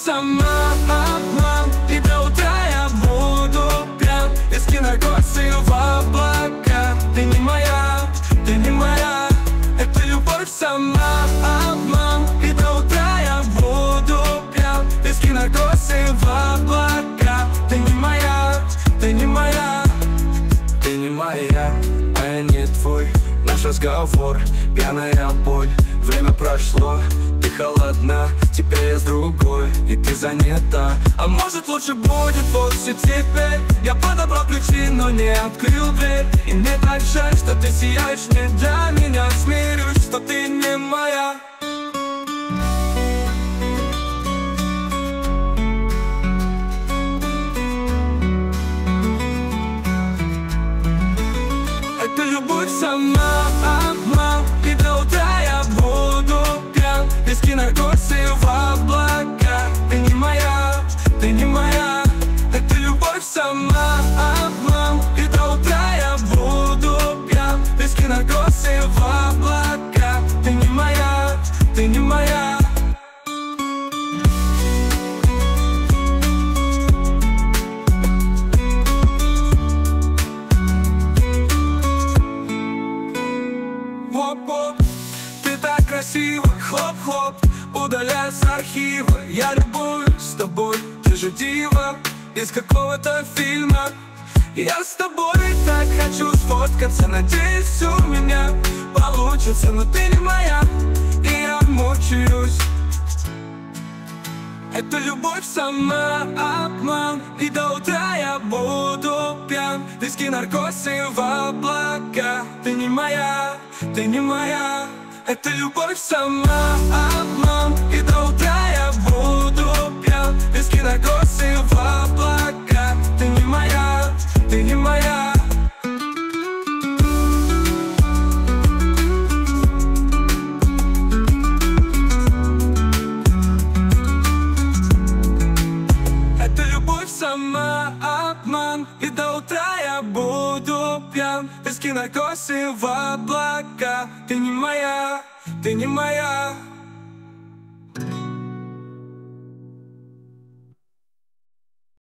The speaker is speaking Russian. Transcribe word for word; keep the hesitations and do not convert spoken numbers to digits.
сама обман, и до утра я буду пьян. Виски, наркотики в облака. Ты не моя, ты не моя. Это любовь сама обман, и до утра я буду пьян. Виски, наркотики в облака. Ты не моя, ты не моя. Ты не моя, а я не твой. Наш разговор, пьяная боль. Время прошло, ты холодна. Теперь я с другой, и ты занята. А может лучше будет вовсе теперь. Я подобрал ключи, но не открыл дверь. И мне так жаль, что ты сияешь не для меня. Смирюсь, что ты не моя. Это любовь сама обман, и до утра я буду пьян. Виски, наркотики в облака. Ты не моя, ты не моя. Это любовь сама обман, и до утра я буду пьян. Виски, наркотики в облака. Ты не моя, ты не моя. Воп-воп, ты так красиво, хлоп-хлоп, удаляй с архива. Я любуюсь тобой, ты же дива из какого-то фильма. Я с тобой так хочу сфоткаться. Надеюсь, у меня получится, но ты не моя, и я мучаюсь. Это любовь сама обман, и до утра я буду пьян. Виски, наркотики в облака. Ты не моя, ты не моя. Это любовь сама обман, и до утра я буду пьян. Виски, наркотики в облака. Ты не моя, ты не моя. Это любовь сама обман, и до утра я буду пьян. Виски, наркотики в облака. Ты не моя, ты не моя.